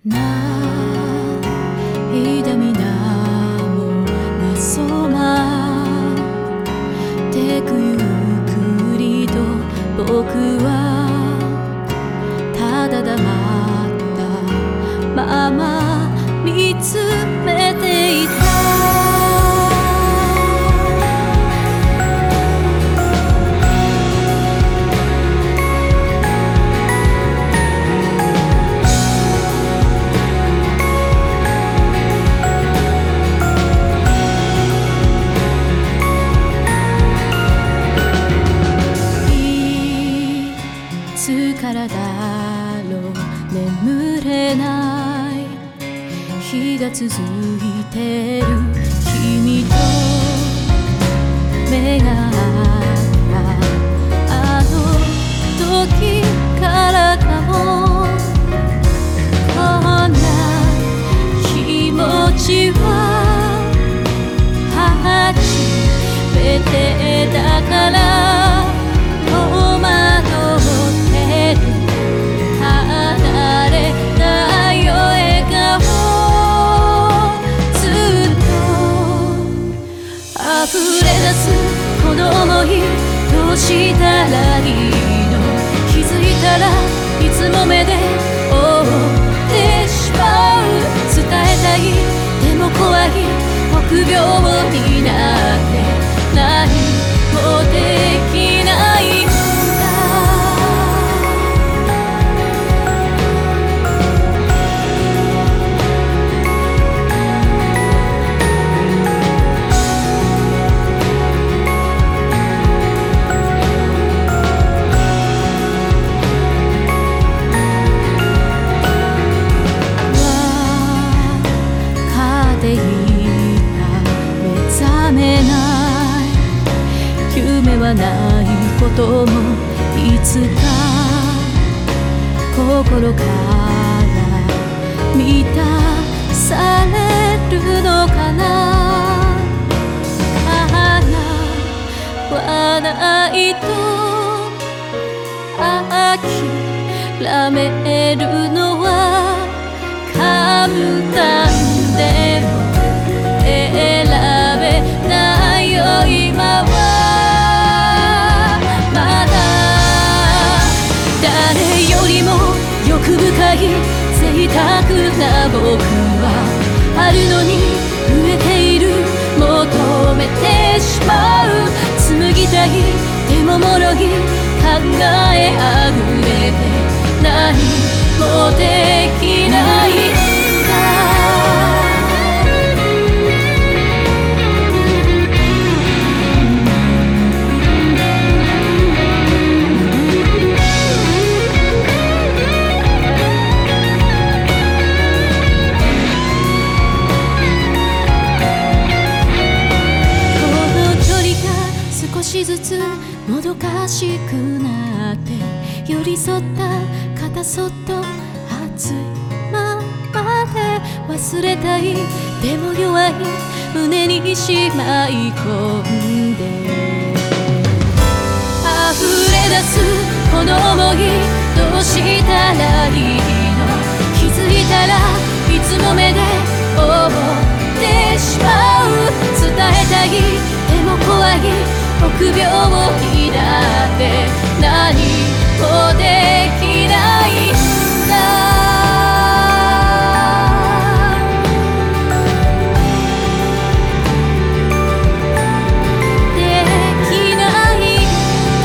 涙みなもが染まってくゆっくりと僕はただ黙ったまま見つめていた。いつからだろう眠れない日が続いてる君と目が合ったあの時からかも。こんな気持ちは初めてだから戸惑ってる。離れないよ笑顔ずっと溢れ出すこの想いどうしたらいいの。気づいたらいつも目で追ってしまう。伝えたいでも怖い臆病になって何もできないんだ。夢はないこともいつか心から満たされるのかな。叶わないと諦めるのは簡単でも選べないよ今は。誰よりも欲深い贅沢な僕はあるのに増えている求めてしまう。紡ぎたいでももろい考えあぐれて何もできないんだ。少しずつもどかしくなって寄り添った肩そっと熱いままで忘れたいでも弱い胸にしまい込んで溢れ出すこの想いどうしたらいいの。気づいたらいつも目で追ってしまう。伝えたいでも怖い臆病になって何もできないんだ。できないん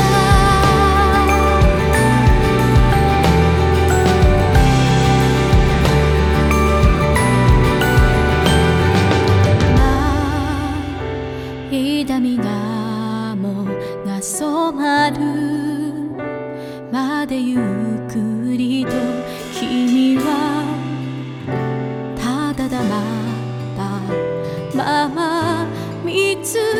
だ。涙みなもが染まるまでゆっくりと君はただ黙ったまま見つ